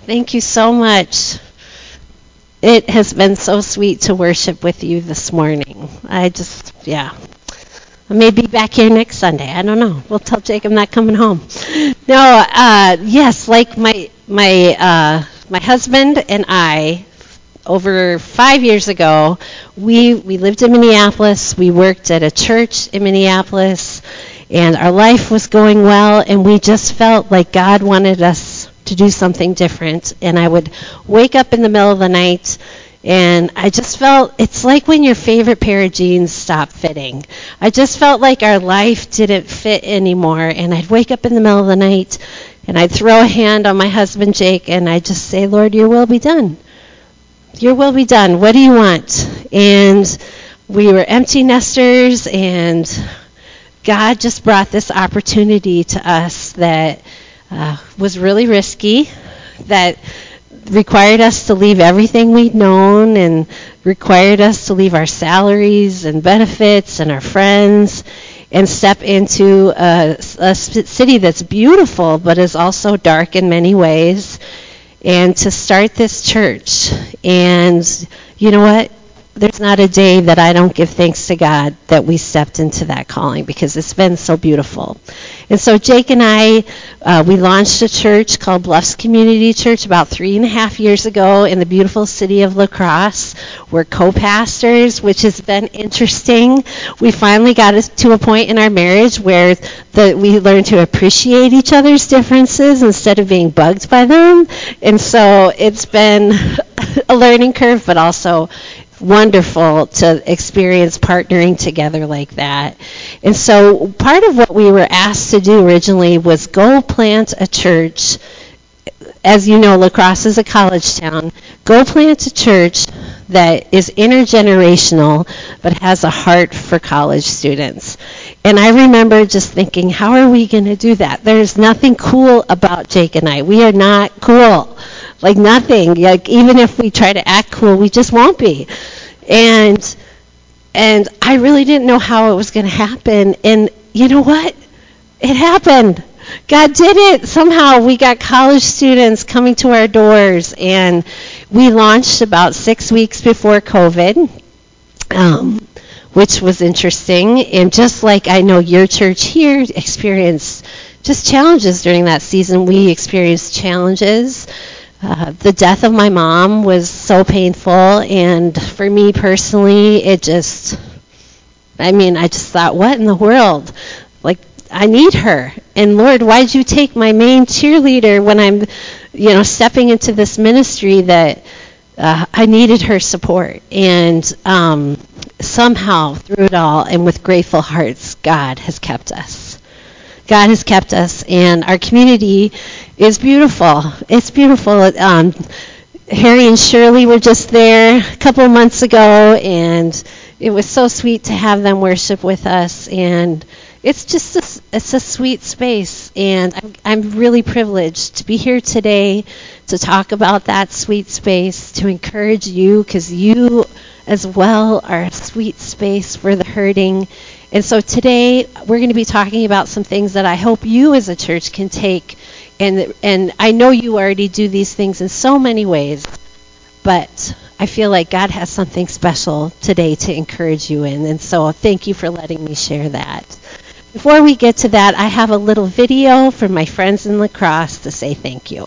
Thank you so much. It has been so sweet to worship with you this morning. I may be back here next Sunday. I don't know. We'll tell Jake I'm not coming home. No, yes, like my husband and I, over 5 years ago, we lived in Minneapolis. We worked at a church in Minneapolis, and our life was going well, and we just felt like God wanted us to do something different. And I would wake up in the middle of the night, and I just felt it's like when your favorite pair of jeans stop fitting. I just felt like our life didn't fit anymore, and I'd wake up in the middle of the night, and I'd throw a hand on my husband Jake, and I'd just say, Lord, your will be done. Your will be done. What do you want? And we were empty nesters, and God just brought this opportunity to us that was really risky, that required us to leave everything we'd known and required us to leave our salaries and benefits and our friends and step into a city that's beautiful but is also dark in many ways, and to start this church. And you know what? There's not a day that I don't give thanks to God that we stepped into that calling, because it's been so beautiful. And so Jake and I, we launched a church called Bluffs Community Church about 3.5 years ago in the beautiful city of La Crosse. We're co-pastors, which has been interesting. We finally got to a point in our marriage where we learned to appreciate each other's differences instead of being bugged by them. And so it's been a learning curve, but also wonderful to experience partnering together like that. And so part of what we were asked to do originally was go plant a church. As you know, La Crosse is a college town. Go plant a church that is intergenerational but has a heart for college students. And I remember just thinking, how are we going to do that? There's nothing cool about Jake and I. We are not cool. Like nothing. Like even if we try to act cool, we just won't be. And I really didn't know how it was going to happen. And you know what? It happened. God did it. Somehow we got college students coming to our doors, and we launched about 6 weeks before COVID, which was interesting. And just like I know your church here experienced just challenges during that season, we experienced challenges. The death of my mom was so painful, and for me personally, I just thought, what in the world? Like, I need her. And Lord, why'd you take my main cheerleader when I'm, stepping into this ministry that I needed her support? And somehow, through it all, and with grateful hearts, God has kept us. God has kept us, and our community is beautiful. It's beautiful. Harry and Shirley were just there a couple of months ago, and it was so sweet to have them worship with us. And it's just it's a sweet space, and I'm really privileged to be here today to talk about that sweet space, to encourage you, because you as well are a sweet space for the hurting. And so today we're going to be talking about some things that I hope you as a church can take, and I know you already do these things in so many ways, but I feel like God has something special today to encourage you in, and so thank you for letting me share that. Before we get to that, I have a little video from my friends in La Crosse to say thank you.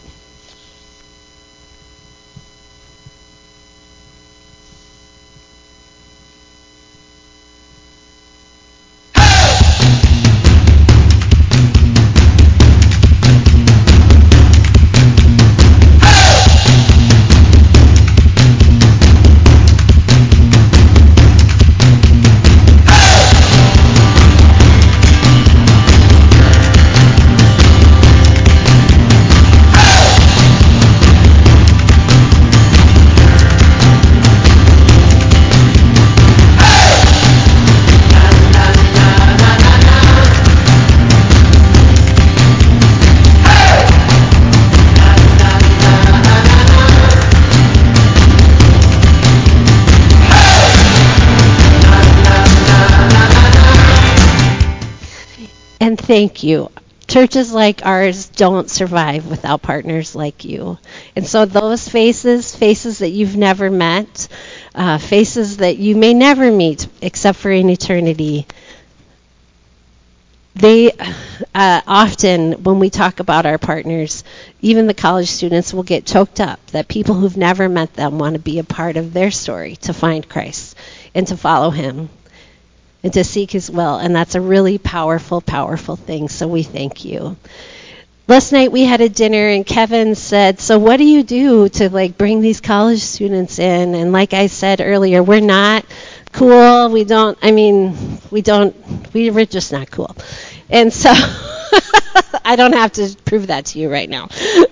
And thank you. Churches like ours don't survive without partners like you. And so those faces that you've never met, faces that you may never meet except for in eternity, they often, when we talk about our partners, even the college students will get choked up that people who've never met them want to be a part of their story to find Christ and to follow him and to seek his will. And that's a really powerful, powerful thing. So we thank you. Last night we had a dinner and Kevin said, so what do you do to bring these college students in? And like I said earlier, we're not cool. We're just not cool. And so I don't have to prove that to you right now.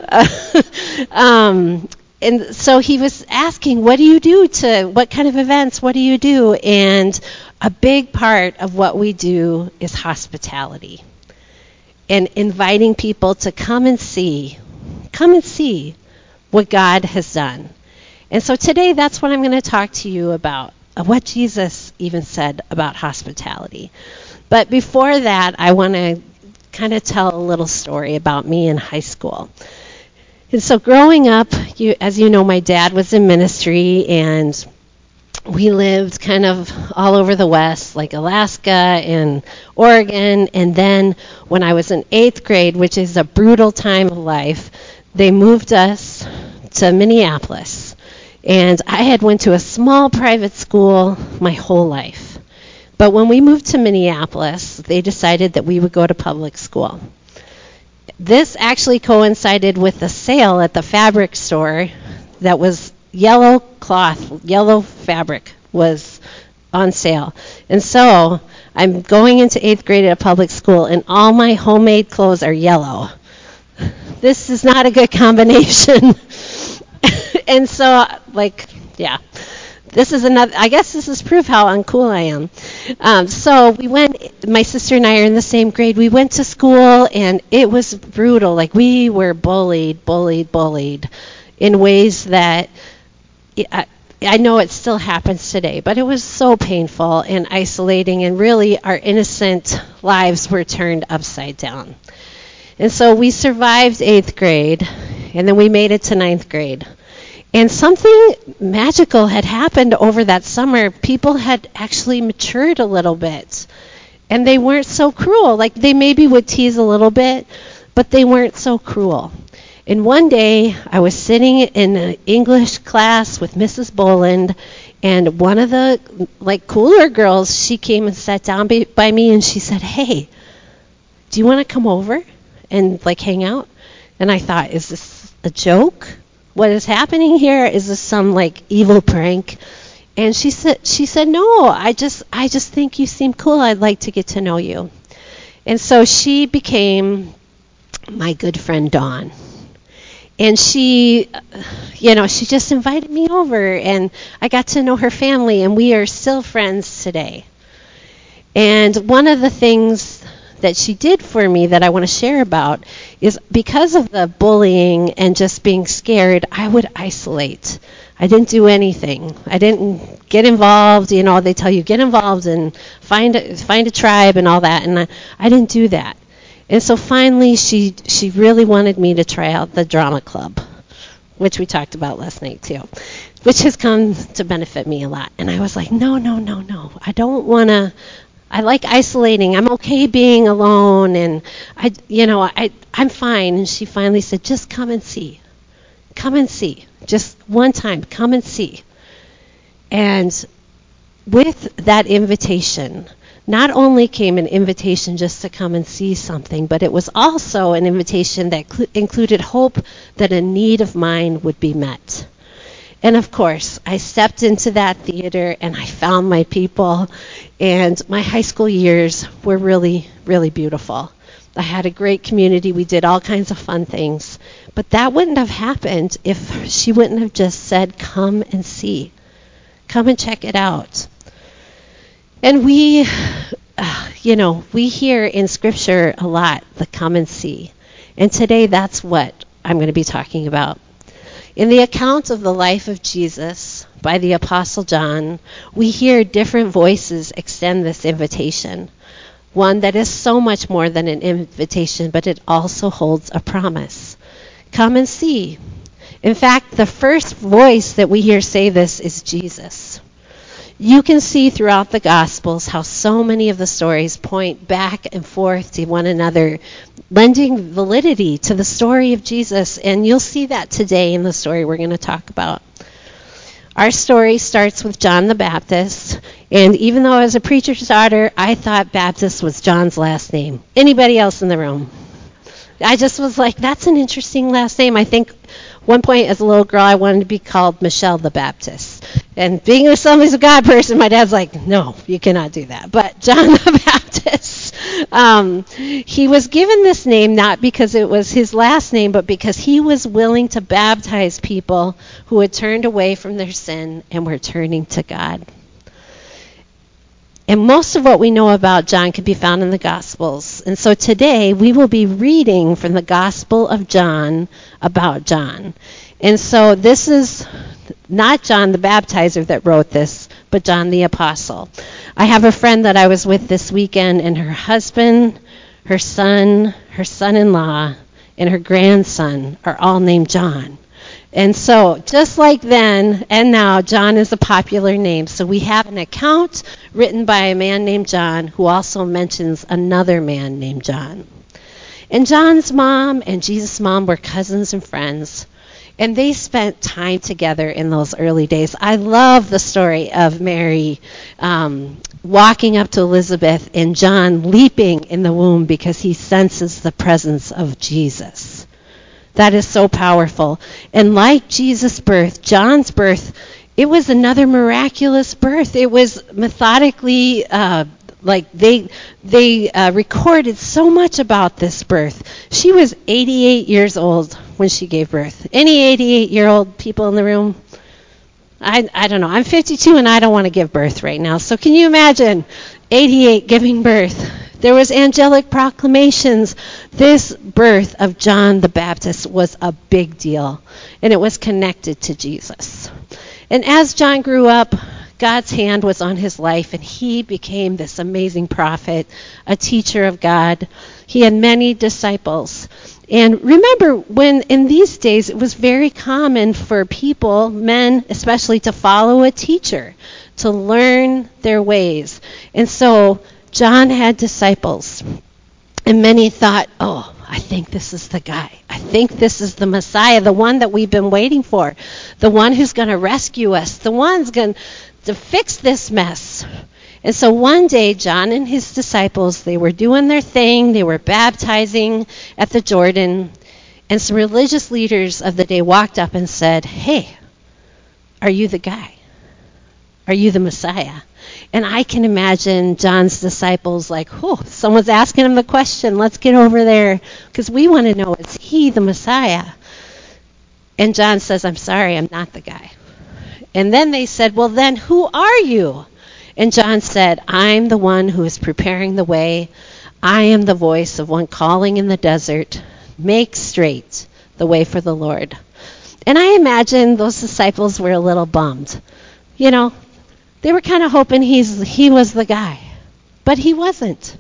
And so he was asking, what kind of events, what do you do? And a big part of what we do is hospitality and inviting people to come and see what God has done. And so today that's what I'm going to talk to you about, what Jesus even said about hospitality. But before that, I want to kind of tell a little story about me in high school. And so growing up, as you know, my dad was in ministry, and we lived kind of all over the West, like Alaska and Oregon. And then when I was in 8th grade, which is a brutal time of life, they moved us to Minneapolis. And I had went to a small private school my whole life. But when we moved to Minneapolis, they decided that we would go to public school. This actually coincided with a sale at the fabric store that was yellow fabric was on sale. And so I'm going into 8th grade at a public school, and all my homemade clothes are yellow. This is not a good combination. And so, this is another, I guess this is proof how uncool I am. So we went, my sister and I are in the same grade. We went to school, and it was brutal. We were bullied in ways that I know it still happens today, but it was so painful and isolating, and really our innocent lives were turned upside down. And so we survived 8th grade, and then we made it to 9th grade. And something magical had happened over that summer. People had actually matured a little bit, and they weren't so cruel. They maybe would tease a little bit, but they weren't so cruel. And one day, I was sitting in an English class with Mrs. Boland, and one of the cooler girls, she came and sat down by me, and she said, "Hey, do you want to come over and hang out?" And I thought, is this a joke? What is happening here? Is this some evil prank? And she said, "No, I just think you seem cool. I'd like to get to know you." And so she became my good friend Dawn. And she just invited me over, and I got to know her family, and we are still friends today. And one of the things that she did for me that I want to share about is because of the bullying and just being scared, I would isolate. I didn't do anything. I didn't get involved. They tell you get involved and find a tribe and all that, and I didn't do that. And so finally, she really wanted me to try out the drama club, which we talked about last night too, which has come to benefit me a lot. And I was like, no, I don't want to. I like isolating. I'm okay being alone, and I'm fine. And she finally said, "Just come and see. Come and see. Just one time, come and see." And with that invitation, not only came an invitation just to come and see something, but it was also an invitation that included hope that a need of mine would be met. And of course, I stepped into that theater and I found my people, and my high school years were really, really beautiful. I had a great community. We did all kinds of fun things. But that wouldn't have happened if she wouldn't have just said, "Come and see. Come and check it out." And we hear in Scripture a lot, the come and see. And today that's what I'm going to be talking about. In the account of the life of Jesus by the Apostle John, we hear different voices extend this invitation. one that is so much more than an invitation, but it also holds a promise. Come and see. In fact, the first voice that we hear say this is Jesus. You can see throughout the Gospels how so many of the stories point back and forth to one another, lending validity to the story of Jesus. And you'll see that today in the story we're going to talk about. Our story starts with John the Baptist. And even though I was a preacher's daughter, I thought Baptist was John's last name. Anybody else in the room? I just was like, that's an interesting last name. I think one point as a little girl, I wanted to be called Michelle the Baptist. And being a Assemblies of God person, my dad's like, no, you cannot do that. But John the Baptist, he was given this name not because it was his last name, but because he was willing to baptize people who had turned away from their sin and were turning to God. And most of what we know about John can be found in the Gospels. And so today we will be reading from the Gospel of John about John. And so this is not John the Baptizer that wrote this, but John the Apostle. I have a friend that I was with this weekend, and her husband, her son, her son-in-law, and her grandson are all named John. And so, just like then and now, John is a popular name. So we have an account written by a man named John who also mentions another man named John. And John's mom and Jesus' mom were cousins and friends. And they spent time together in those early days. I love the story of Mary walking up to Elizabeth and John leaping in the womb because he senses the presence of Jesus. That is so powerful. And like Jesus' birth, John's birth, it was another miraculous birth. It was methodically, they recorded so much about this birth. She was 88 years old when she gave birth. Any 88-year-old people in the room? I don't know. I'm 52 and I don't want to give birth right now. So can you imagine 88 giving birth? There was angelic proclamations. This birth of John the Baptist was a big deal, and it was connected to Jesus. And as John grew up, God's hand was on his life, and he became this amazing prophet, a teacher of God. He had many disciples. And remember, when in these days, it was very common for people, men especially, to follow a teacher, to learn their ways. And so John had disciples, and many thought, oh, I think this is the guy. I think this is the Messiah, the one that we've been waiting for, the one who's going to rescue us, the one's going to fix this mess. And so one day, John and his disciples, they were doing their thing. They were baptizing at the Jordan, and some religious leaders of the day walked up and said, hey, are you the guy? Are you the Messiah? And I can imagine John's disciples like, oh, someone's asking him the question. Let's get over there because we want to know, is he the Messiah? And John says, I'm sorry, I'm not the guy. And then they said, well, then who are you? And John said, I'm the one who is preparing the way. I am the voice of one calling in the desert. Make straight the way for the Lord. And I imagine those disciples were a little bummed. You know, they were kind of hoping he was the guy, but he wasn't.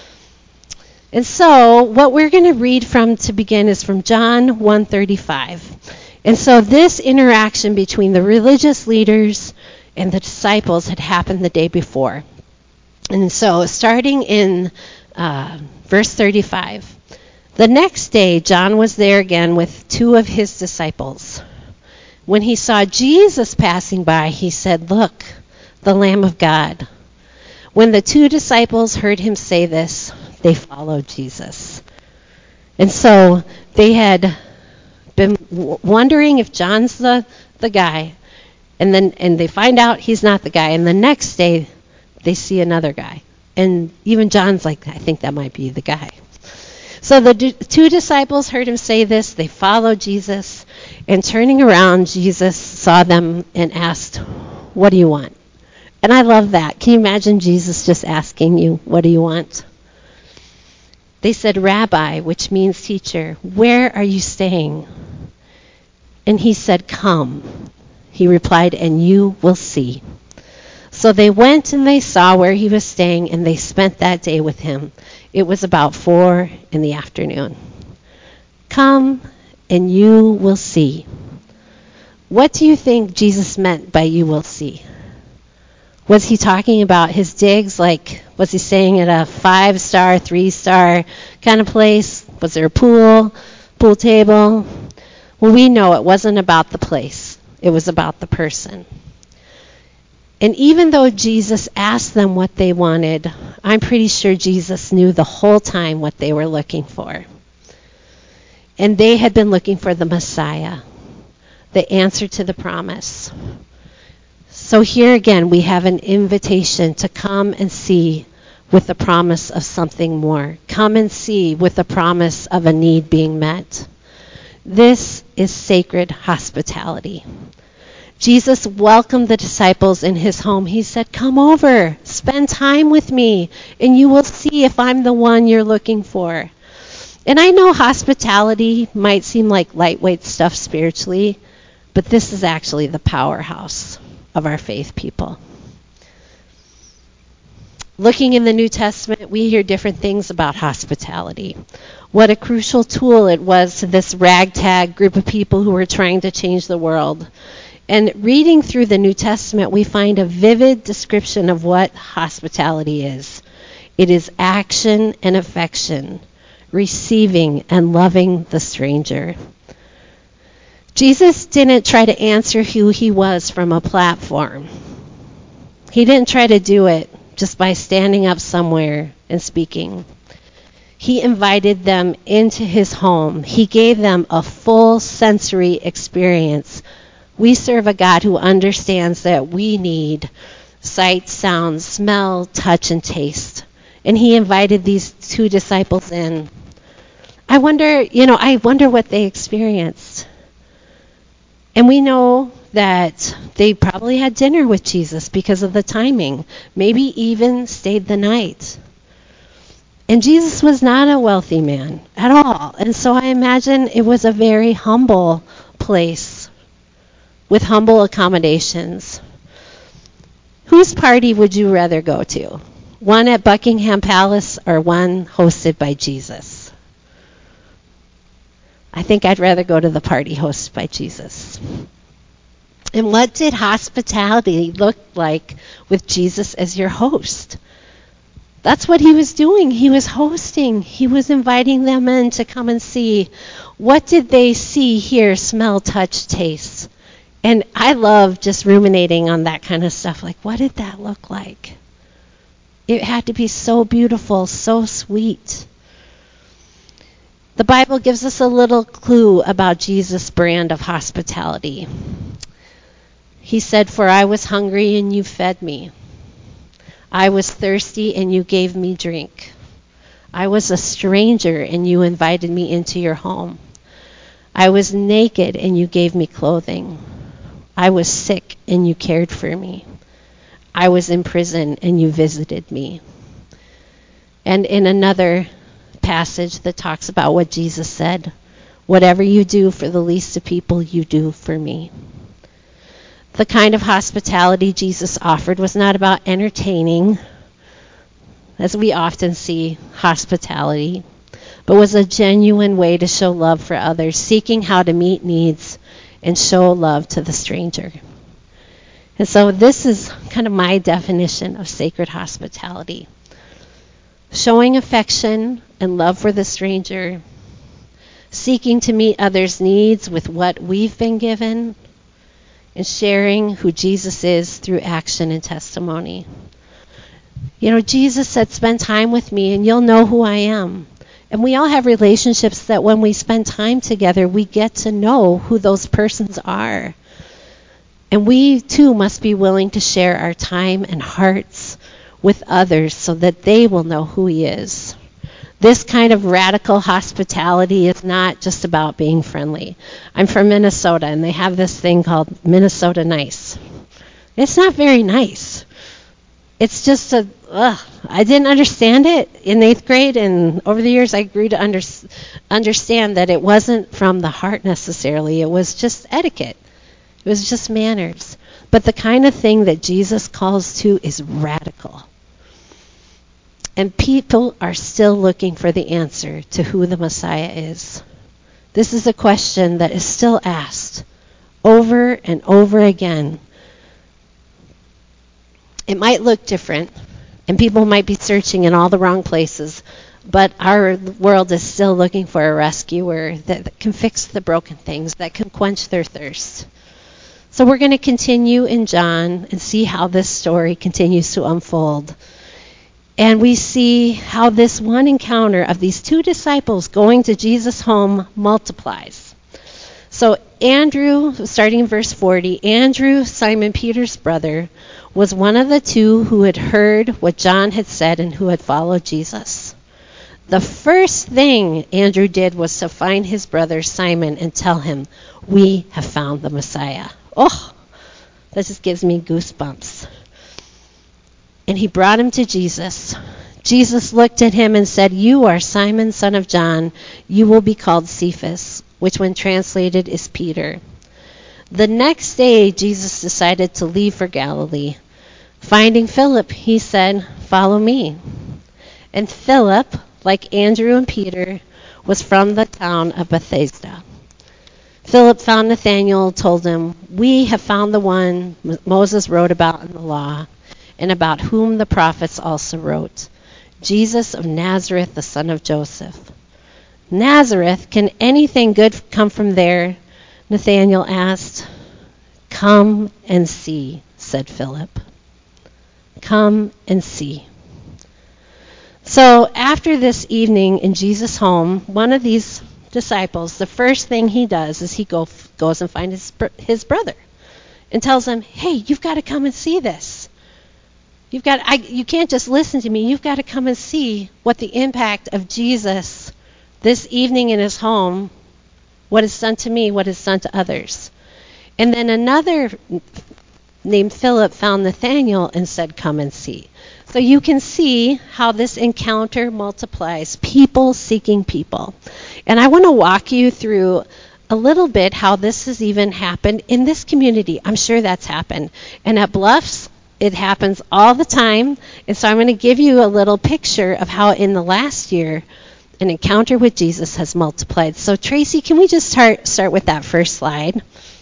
And so what we're going to read from to begin is from John 1:35. And so this interaction between the religious leaders and the disciples had happened the day before. And so starting in verse 35, the next day John was there again with two of his disciples. When he saw Jesus passing by, he said, look, the Lamb of God. When the two disciples heard him say this, they followed Jesus. And so they had been wondering if John's the guy, and they find out he's not the guy, and the next day they see another guy. And even John's like, I think that might be the guy. So the two disciples heard him say this, they followed Jesus, and turning around, Jesus saw them and asked, what do you want? And I love that. Can you imagine Jesus just asking you, what do you want? They said, Rabbi, which means teacher, where are you staying? And he said, come. He replied, and you will see. So they went and they saw where he was staying, and they spent that day with him. It was about 4 p.m. Come and you will see. What do you think Jesus meant by you will see? Was he talking about his digs? Like, was he saying at a 5-star, 3-star kind of place? Was there a pool table? Well, we know it wasn't about the place. It was about the person. And even though Jesus asked them what they wanted, I'm pretty sure Jesus knew the whole time what they were looking for. And they had been looking for the Messiah, the answer to the promise. So here again, we have an invitation to come and see with the promise of something more. Come and see with the promise of a need being met. This is sacred hospitality. Jesus welcomed the disciples in his home. He said, come over, spend time with me, and you will see if I'm the one you're looking for. And I know hospitality might seem like lightweight stuff spiritually, but this is actually the powerhouse of our faith people. Looking in the New Testament, we hear different things about hospitality. What a crucial tool it was to this ragtag group of people who were trying to change the world. And reading through the New Testament, we find a vivid description of what hospitality is. It is action and affection, receiving and loving the stranger. Jesus didn't try to answer who he was from a platform. He didn't try to do it just by standing up somewhere and speaking. He invited them into his home. He gave them a full sensory experience. We serve a God who understands that we need sight, sound, smell, touch, and taste. And he invited these 2 disciples in. I wonder what they experienced. And we know that they probably had dinner with Jesus because of the timing, maybe even stayed the night. And Jesus was not a wealthy man at all. And so I imagine it was a very humble place with humble accommodations. Whose party would you rather go to? One at Buckingham Palace or one hosted by Jesus? I think I'd rather go to the party hosted by Jesus. And what did hospitality look like with Jesus as your host? That's what he was doing. He was hosting. He was inviting them in to come and see. What did they see, hear, smell, touch, taste? And I love just ruminating on that kind of stuff. Like, what did that look like? It had to be so beautiful, so sweet. The Bible gives us a little clue about Jesus' brand of hospitality. He said, for I was hungry and you fed me. I was thirsty and you gave me drink. I was a stranger and you invited me into your home. I was naked and you gave me clothing. I was sick and you cared for me. I was in prison and you visited me. And in another passage that talks about what Jesus said, whatever you do for the least of people, you do for me. The kind of hospitality Jesus offered was not about entertaining, as we often see hospitality, but was a genuine way to show love for others, seeking how to meet needs and show love to the stranger. And so this is kind of my definition of sacred hospitality. Showing affection and love for the stranger, seeking to meet others' needs with what we've been given, and sharing who Jesus is through action and testimony. You know, Jesus said, spend time with me and you'll know who I am. And we all have relationships that when we spend time together, we get to know who those persons are. And we too must be willing to share our time and hearts with others so that they will know who he is. This kind of radical hospitality is not just about being friendly. I'm from Minnesota, and they have this thing called Minnesota Nice. It's not very nice. It's just I didn't understand it in 8th grade, and over the years I grew to understand that it wasn't from the heart necessarily. It was just etiquette. It was just manners. But the kind of thing that Jesus calls to is radical. And people are still looking for the answer to who the Messiah is. This is a question that is still asked over and over again. It might look different, and people might be searching in all the wrong places, but our world is still looking for a rescuer that can fix the broken things, that can quench their thirst. So we're going to continue in John and see how this story continues to unfold. And we see how this one encounter of these two disciples going to Jesus' home multiplies. So Andrew, starting in verse 40, Andrew, Simon Peter's brother, was one of the two who had heard what John had said and who had followed Jesus. The first thing Andrew did was to find his brother Simon and tell him, "We have found the Messiah." Oh, that just gives me goosebumps. And he brought him to Jesus. Jesus looked at him and said, "You are Simon, son of John. You will be called Cephas," which when translated is Peter. The next day, Jesus decided to leave for Galilee. Finding Philip, he said, "Follow me." And Philip, like Andrew and Peter, was from the town of Bethsaida. Philip found Nathanael and told him, "We have found the one Moses wrote about in the law, and about whom the prophets also wrote, Jesus of Nazareth, the son of Joseph." "Nazareth? Can anything good come from there?" Nathanael asked. "Come and see," said Philip. Come and see. So after this evening in Jesus' home, one of these disciples, the first thing he does is he goes and finds his brother and tells him, "Hey, you've got to come and see this. You can't just listen to me. You've got to come and see what the impact of Jesus this evening in his home, what is done to me, what is done to others." And then another named Philip found Nathanael and said, "Come and see." So you can see how this encounter multiplies, people seeking people. And I want to walk you through a little bit how this has even happened in this community. I'm sure that's happened. And at Bluffs, it happens all the time. And so I'm going to give you a little picture of how in the last year an encounter with Jesus has multiplied. So Tracy, can we just start with that first slide?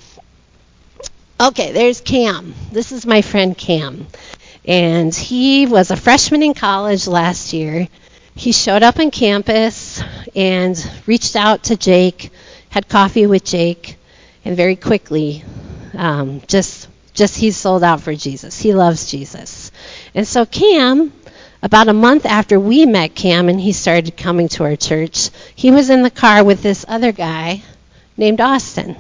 Okay, there's Cam. This is my friend Cam. And he was a freshman in college last year. He showed up on campus and reached out to Jake, had coffee with Jake, and very quickly just he's sold out for Jesus. He loves Jesus. And so Cam, about a month after we met Cam and he started coming to our church, he was in the car with this other guy named Austin.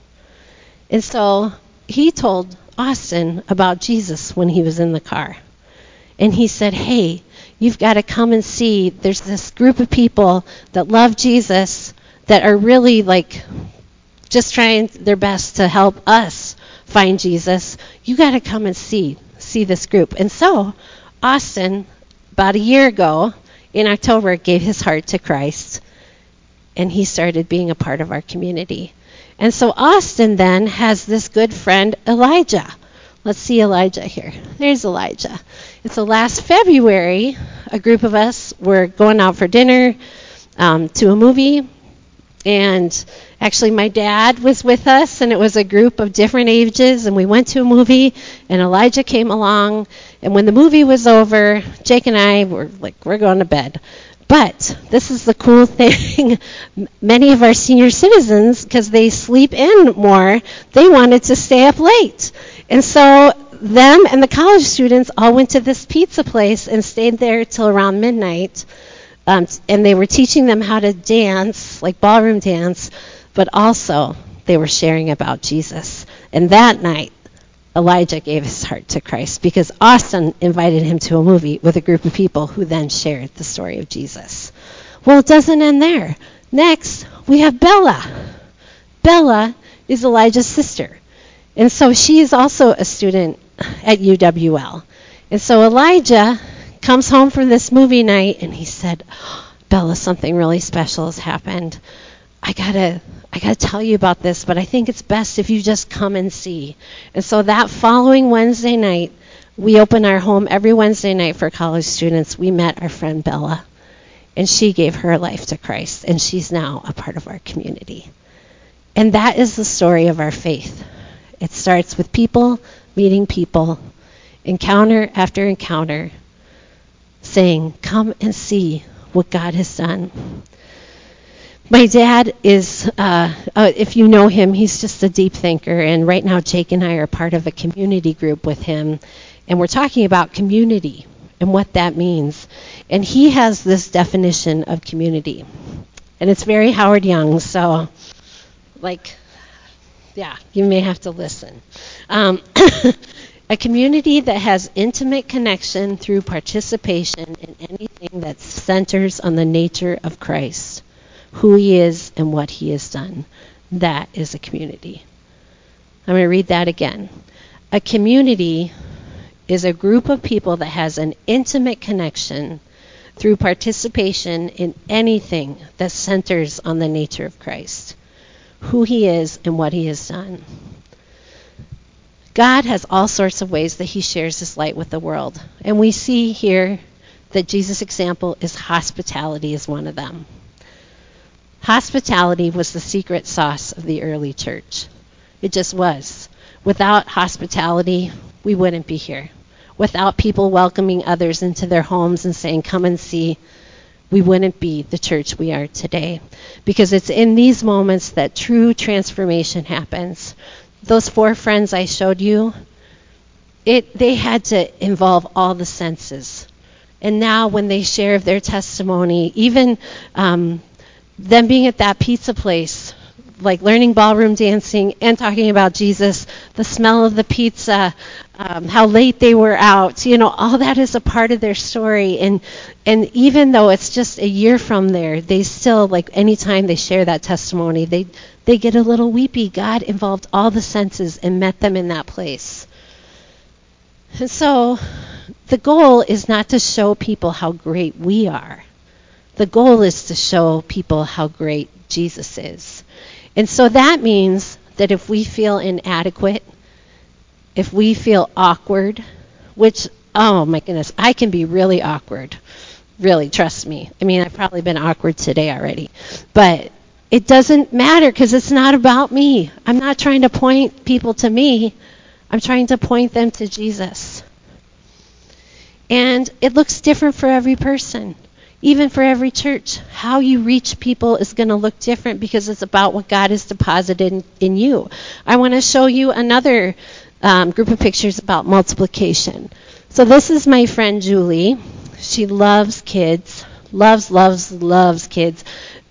And so he told Austin about Jesus when he was in the car. And he said, "Hey, you've got to come and see. There's this group of people that love Jesus that are really like just trying their best to help us find Jesus. You got to come and see this group." And so Austin, about a year ago in October, gave his heart to Christ. And he started being a part of our community. And so Austin then has this good friend, Elijah. Let's see Elijah here. There's Elijah. And so last February, a group of us were going out for dinner to a movie. And actually my dad was with us, and it was a group of different ages. And we went to a movie, and Elijah came along. And when the movie was over, Jake and I were like, we're going to bed. But this is the cool thing. Many of our senior citizens, because they sleep in more, they wanted to stay up late. And so them and the college students all went to this pizza place and stayed there till around midnight. And they were teaching them how to dance, like ballroom dance, but also they were sharing about Jesus. And that night, Elijah gave his heart to Christ because Austin invited him to a movie with a group of people who then shared the story of Jesus. Well, it doesn't end there. Next, we have Bella. Bella is Elijah's sister. And so she is also a student at UWL. And so Elijah comes home from this movie night and he said, "Bella, something really special has happened. I gotta tell you about this, but I think it's best if you just come and see. And so that following Wednesday night, we open our home every Wednesday night for college students. We met our friend Bella, and she gave her life to Christ, and she's now a part of our community. And that is the story of our faith. It starts with people meeting people, encounter after encounter, saying, come and see what God has done. My dad is, if you know him, he's just a deep thinker. And right now, Jake and I are part of a community group with him. And we're talking about community and what that means. And he has this definition of community. And it's very Howard Young. So, you may have to listen. A community that has intimate connection through participation in anything that centers on the nature of Christ, who he is and what he has done. That is a community. I'm going to read that again. A community is a group of people that has an intimate connection through participation in anything that centers on the nature of Christ, who he is and what he has done. God has all sorts of ways that he shares his light with the world. And we see here that Jesus' example is hospitality is one of them. Hospitality was the secret sauce of the early church. It just was. Without hospitality, we wouldn't be here. Without people welcoming others into their homes and saying, come and see, we wouldn't be the church we are today. Because it's in these moments that true transformation happens. Those 4 friends I showed you, they had to involve all the senses. And now when they share their testimony, even them being at that pizza place, like learning ballroom dancing and talking about Jesus, the smell of the pizza, how late they were out, all that is a part of their story. And even though it's just a year from there, they still, anytime they share that testimony, they get a little weepy. God involved all the senses and met them in that place. And so the goal is not to show people how great we are. The goal is to show people how great Jesus is. And so that means that if we feel inadequate, if we feel awkward, which, oh my goodness, I can be really awkward. Really, trust me. I mean, I've probably been awkward today already. But it doesn't matter because it's not about me. I'm not trying to point people to me. I'm trying to point them to Jesus. And it looks different for every person. Even for every church, how you reach people is going to look different because it's about what God has deposited in you. I want to show you another group of pictures about multiplication. So this is my friend Julie. She loves kids, loves kids.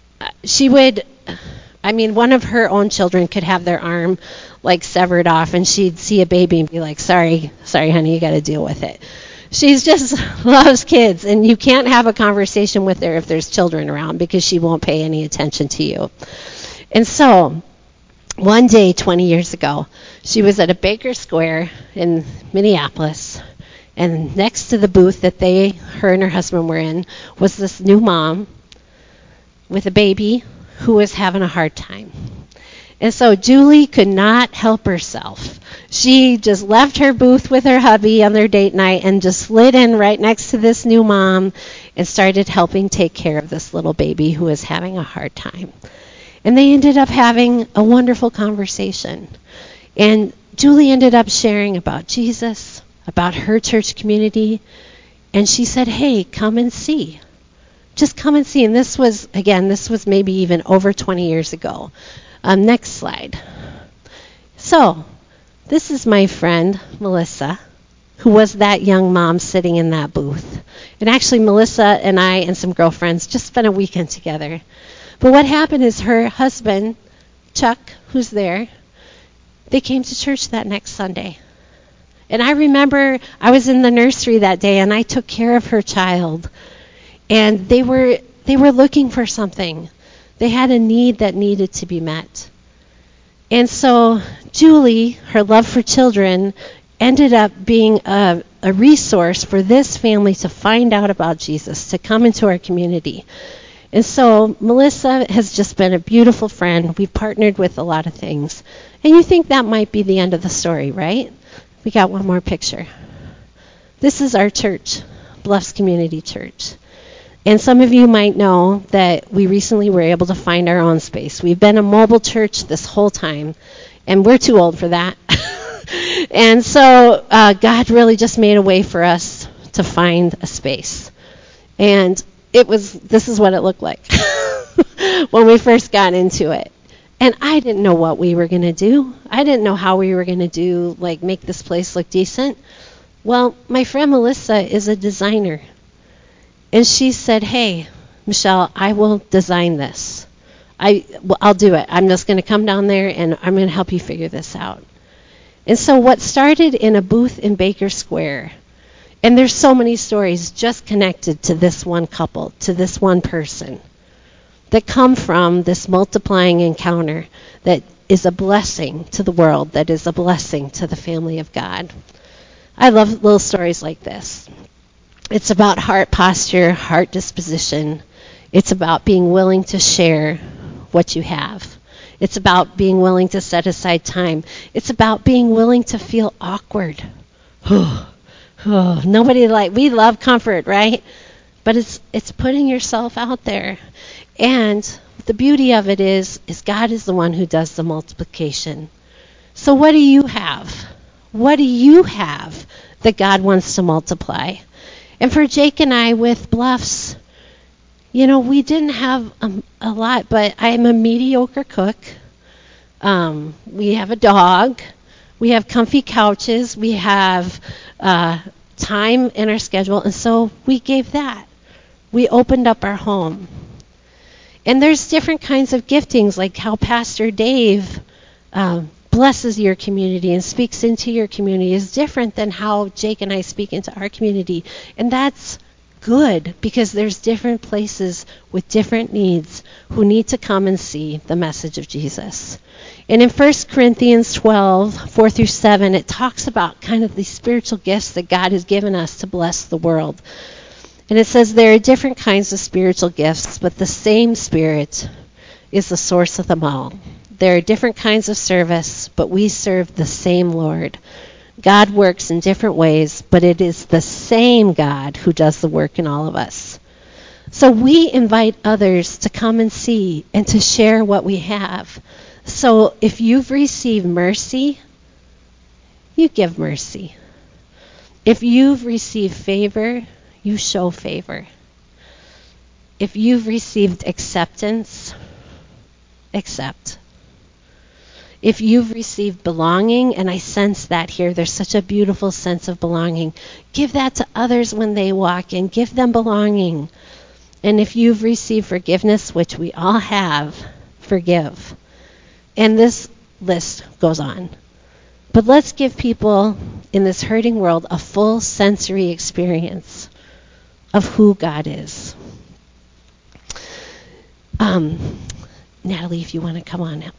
One of her own children could have their arm severed off, and she'd see a baby and be like, sorry, honey, you got to deal with it. She just loves kids, and you can't have a conversation with her if there's children around because she won't pay any attention to you. And so one day 20 years ago, she was at a Baker Square in Minneapolis, and next to the booth that her and her husband were in was this new mom with a baby who was having a hard time. And so Julie could not help herself. She just left her booth with her hubby on their date night and just slid in right next to this new mom and started helping take care of this little baby who was having a hard time. And they ended up having a wonderful conversation. And Julie ended up sharing about Jesus, about her church community, and she said, hey, come and see. Just come and see. And this was maybe even over 20 years ago. Next slide. So, this is my friend, Melissa, who was that young mom sitting in that booth. And actually, Melissa and I and some girlfriends just spent a weekend together. But what happened is her husband, Chuck, who's there, they came to church that next Sunday. And I remember I was in the nursery that day, and I took care of her child. And they were looking for something. They had a need that needed to be met. And so Julie, her love for children, ended up being a resource for this family to find out about Jesus, to come into our community. And so Melissa has just been a beautiful friend. We've partnered with a lot of things. And you think that might be the end of the story, right? We got one more picture. This is our church, Bluffs Community Church. And some of you might know that we recently were able to find our own space. We've been a mobile church this whole time, and we're too old for that. And so God really just made a way for us to find a space. And this is what it looked like when we first got into it. And I didn't know what we were going to do. I didn't know how we were going to make this place look decent. Well, my friend Melissa is a designer. And she said, hey, Michelle, I will design this. I'll do it. I'm just going to come down there and I'm going to help you figure this out. And so what started in a booth in Baker Square, and there's so many stories just connected to this one couple, to this one person, that come from this multiplying encounter that is a blessing to the world, that is a blessing to the family of God. I love little stories like this. It's about heart posture, heart disposition. It's about being willing to share what you have. It's about being willing to set aside time. It's about being willing to feel awkward. We love comfort, right? But it's putting yourself out there. And the beauty of it is God is the one who does the multiplication. So what do you have? What do you have that God wants to multiply? And for Jake and I with Bluffs, we didn't have a lot, but I'm a mediocre cook. We have a dog. We have comfy couches. We have time in our schedule. And so we gave that. We opened up our home. And there's different kinds of giftings, like how Pastor Dave blesses your community and speaks into your community is different than how Jake and I speak into our community. And that's good, because there's different places with different needs who need to come and see the message of Jesus. And in 1 Corinthians 12, 4 through 7, it talks about kind of these spiritual gifts that God has given us to bless the world. And it says there are different kinds of spiritual gifts, but the same Spirit is the source of them all. There are different kinds of service, but we serve the same Lord. God works in different ways, but it is the same God who does the work in all of us. So we invite others to come and see and to share what we have. So if you've received mercy, you give mercy. If you've received favor, you show favor. If you've received acceptance, accept. If you've received belonging, and I sense that here, there's such a beautiful sense of belonging, give that to others when they walk in. Give them belonging. And if you've received forgiveness, which we all have, forgive. And this list goes on. But let's give people in this hurting world a full sensory experience of who God is. Natalie, if you want to come on up.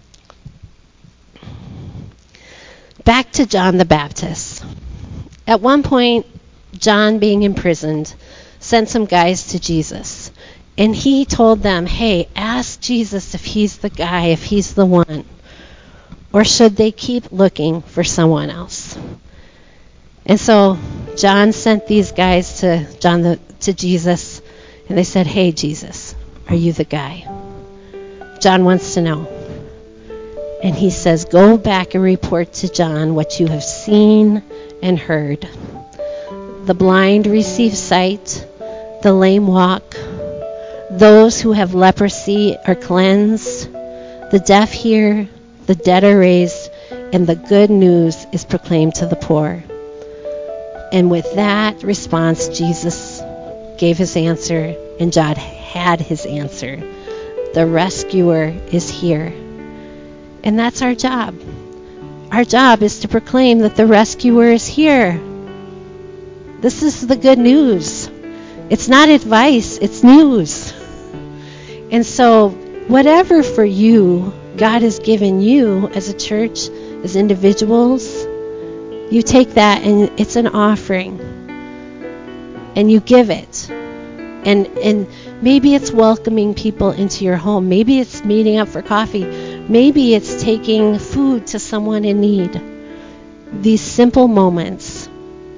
Back to John the Baptist. At one point, John, being imprisoned, sent some guys to Jesus. And he told them, hey, ask Jesus if he's the guy, if he's the one. Or should they keep looking for someone else? And so John sent these guys to Jesus, and they said, hey, Jesus, are you the guy? John wants to know. And he says, go back and report to John what you have seen and heard. The blind receive sight, the lame walk, those who have leprosy are cleansed, the deaf hear, the dead are raised, and the good news is proclaimed to the poor. And with that response, Jesus gave his answer, and John had his answer. The rescuer is here. And that's our job. Our job is to proclaim that the rescuer is here. This is the good news. It's not advice, it's news. And so whatever for you God has given you as a church, as individuals, you take that and it's an offering. And you give it. And Maybe it's welcoming people into your home. Maybe it's meeting up for coffee. Maybe it's taking food to someone in need. These simple moments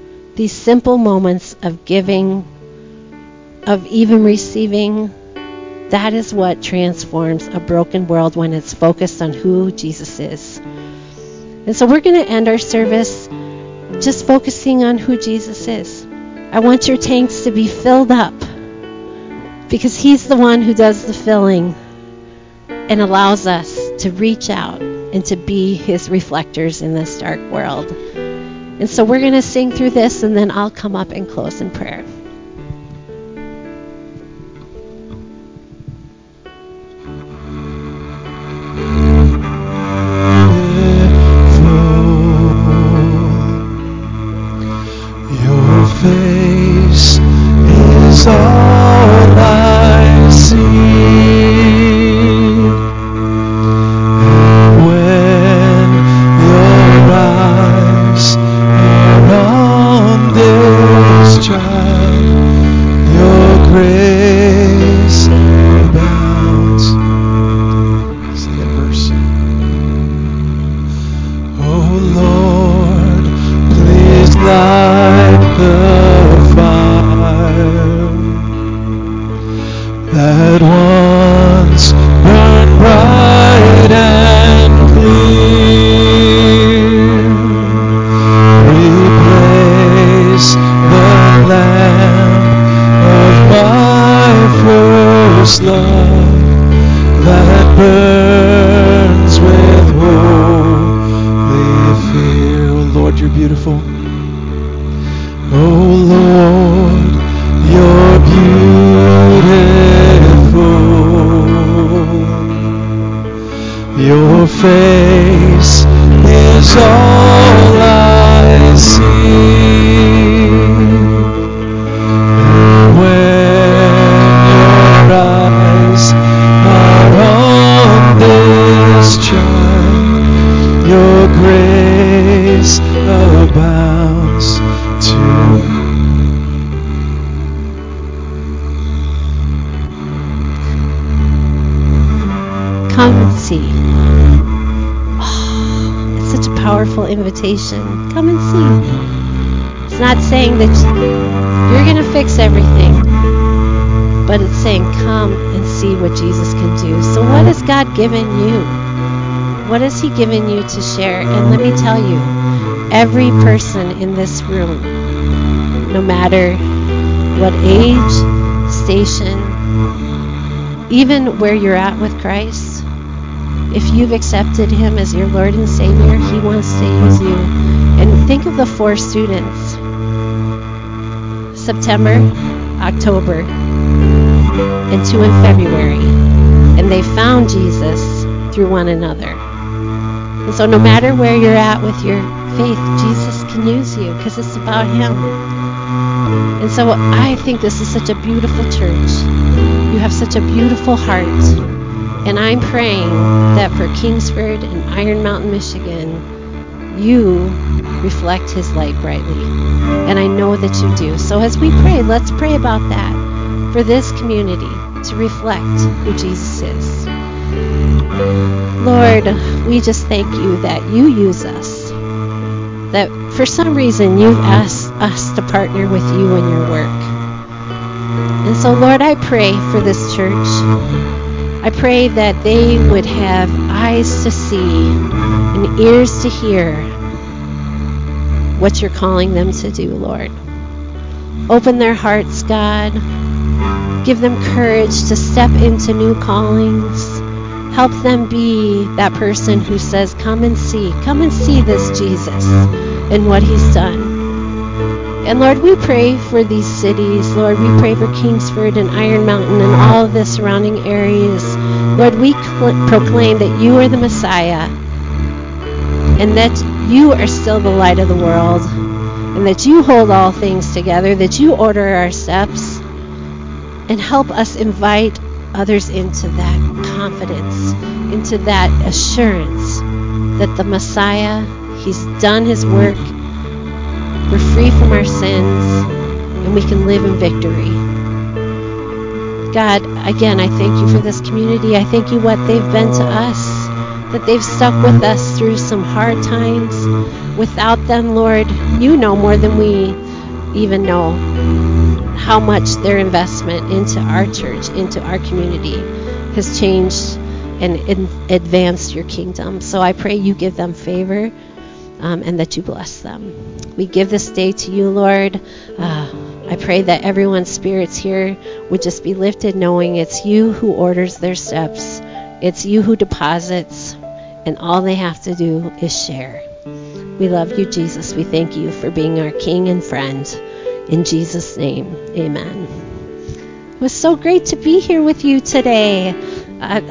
of giving, of even receiving, that is what transforms a broken world when it's focused on who Jesus is. And so we're going to end our service just focusing on who Jesus is. I want your tanks to be filled up because he's the one who does the filling and allows us to reach out and to be his reflectors in this dark world. And so we're going to sing through this, and then I'll come up and close in prayer. Your face is all I see. When your eyes are on this child, your grace abounds. See that verse? Oh Lord, please light the fire that once burned bright and clear. Replace the lamp of my first love that burns with holy fear. Oh Lord, you're beautiful. Oh Lord, you're beautiful. Your face is all I see. And when your eyes are on this child, your grace abounds to me. Come and see. Oh, it's such a powerful invitation. Come and see. It's not saying that you're going to fix everything, but it's saying come and see what Jesus can do. So what has God given you? What has he given you to share? And let me tell you, every person in this room, no matter what age, station, even where you're at with Christ, if you've accepted him as your Lord and Savior, he wants to use you. And think of the 4 students. September, October, and 2 in February. And they found Jesus through one another. And so no matter where you're at with your faith, Jesus can use you because it's about him. And so I think this is such a beautiful church. You have such a beautiful heart. And I'm praying that for Kingsford and Iron Mountain, Michigan, you reflect his light brightly. And I know that you do. So as we pray, let's pray about that for this community to reflect who Jesus is. Lord, we just thank you that you use us. That for some reason you've asked us to partner with you in your work. And so, Lord, I pray for this church. I pray that they would have eyes to see and ears to hear what you're calling them to do, Lord. Open their hearts, God. Give them courage to step into new callings. Help them be that person who says, come and see this Jesus and what he's done. And Lord, we pray for these cities. Lord, we pray for Kingsford and Iron Mountain and all of the surrounding areas. Lord, we proclaim that you are the Messiah and that you are still the light of the world and that you hold all things together, that you order our steps, and help us invite others into that confidence, into that assurance that the Messiah, he's done his work, we're free from our sins, and we can live in victory. God, again, I thank you for this community. I thank you what they've been to us, that they've stuck with us through some hard times. Without them, Lord, you know more than we even know how much their investment into our church, into our community, has changed and advanced your kingdom. So I pray you give them favor and that you bless them. We give this day to you, Lord. I pray that everyone's spirits here would just be lifted, knowing it's you who orders their steps. It's you who deposits, and all they have to do is share. We love you, Jesus. We thank you for being our King and friend. In Jesus' name, amen. It was so great to be here with you today. I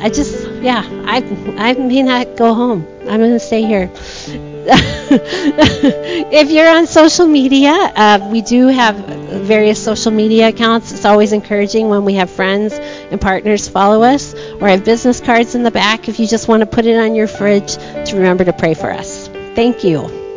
may not go home. I'm going to stay here. If you're on social media, we do have various social media accounts. It's always encouraging when we have friends and partners follow us, or I have business cards in the back if you just want to put it on your fridge to remember to pray for us. Thank you.